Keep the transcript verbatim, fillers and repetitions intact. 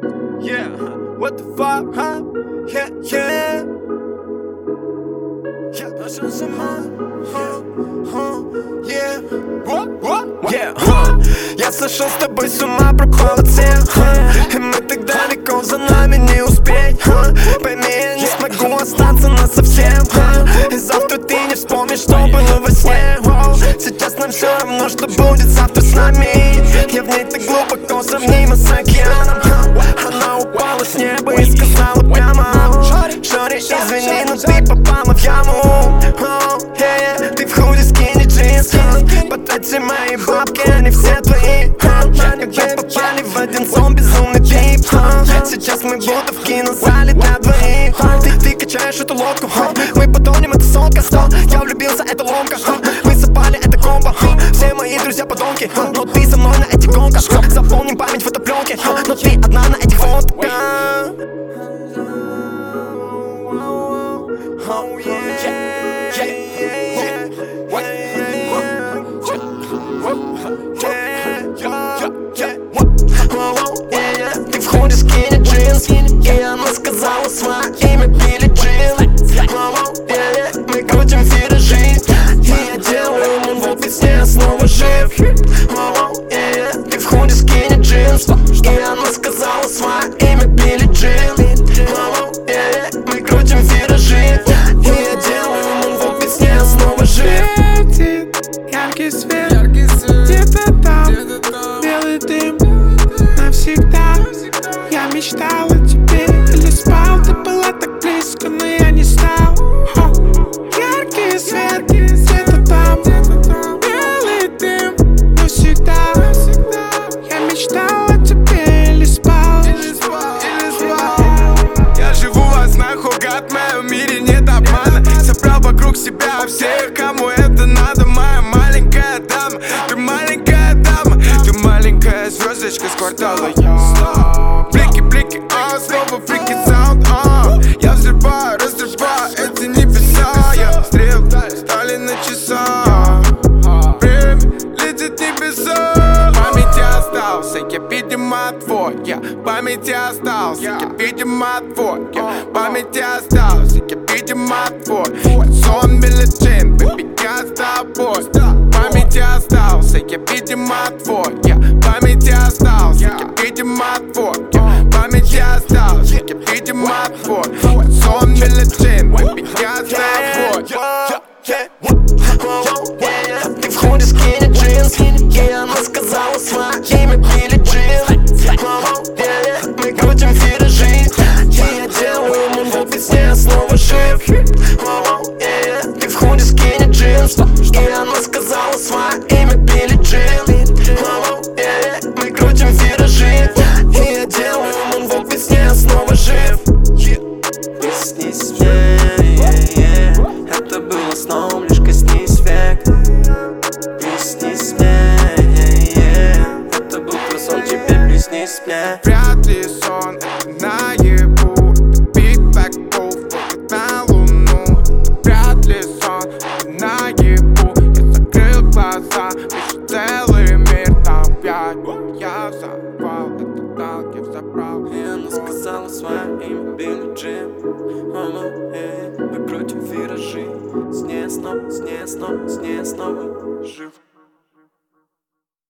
Yeah, what the fuck, huh? Yeah, yeah. Yeah, that's just a man. Huh, huh, yeah. What, what, yeah, huh. Я сошел с тобой с ума, пропал от всех, huh. И мы так далеко, за нами не успеть, huh. Пойми, я не смогу остаться насовсем, huh. И завтра ты не вспомнишь, что было во сне, wow. Сейчас нам все равно, что будет завтра с нами. Я в ней так глубоко сравнима с океаном, huh. Она упала с неба и сказала прямо: Шори, извини, но ты попала в яму, oh, yeah, yeah. Ты в худи, скини, джинс, huh. Потрати мои бабки, они все твои, huh. Когда попали в один сон, безумный тип, huh. Сейчас мы будто в кинозале для двоих, huh. Ты, ты качаешь эту лодку, huh. Мы потонем, это сотка, сто. Я влюбился, это ломка, huh. Мы запали, это комбо, huh. Все мои друзья подонки, huh. Но ты со мной на этих гонках, huh. Заполним память фотопленки, huh. Но ты одна на этих фотках. Oh yeah, yeah, yeah, yeah, what, what, ты в худи, скини, джинс, и она сказала свое имя Билли Джин. Мы крутим виражи, и я делаю мунвок, и я снова жив. Ты в худи, скини, джинс, и она сказала свое имя Билли Джин. Мы крутим виражи, яркий свет, яркий свет, где-то там, где-то там, белый дым навсегда. Я мечтал о тебе или спал, ты была так близко, но я не стал. О, яркий свет, где-то там, белый дым навсегда. Я мечтал о тебе или спал, или спал, или спал. Я живу во снах, угад, в моем мире нет обмана. Собрал вокруг себя всех, кому это надо. Моя маленькая дама, ты маленькая дама, ты маленькая звездочка с квартала. Блики, блики, а, снова фрики саунд, а. Я взрываю, разрываю эти небеса. Я стрел стали на часах. Время летит небеса. В памяти остался, я, видимо, твой. Я в памяти остался, я, видимо, твой. Я в памяти остался, я, видимо, твой. Сон Билли Джин, baby, я с тобой. В памяти остался, я, видимо, твой. Я в памяти остался, я, видимо, твой. Я в памяти остался, я, видимо, твой. Сон Билли Джин, baby, я с тобой. Ты в худи, скини, джинс, и она сказала свое имя Билли Джин. Мы крутим виражи, и я делаю мунвок, и я снова жив. Ты в худи, скини, джинс, и она сказала свое имя Билли Джин. Мы крутим виражи, и я делаю мунвок, и я снова жив. Приснись мне, это было сном, лишь коснись век. Приснись мне, это был твой сон, теперь приснись мне. Вряд ли сон, это наяву. Это Big Black Wolf, вот на луну. Вряд ли сон, это наяву. Я закрыл глаза, вижу целый мир. Там пять, я взорвал, это танк я взобрал. И она сказала свое имя Билли Джин. Мы крутим виражи, с ней снова, с ней снова, с ней снова жив.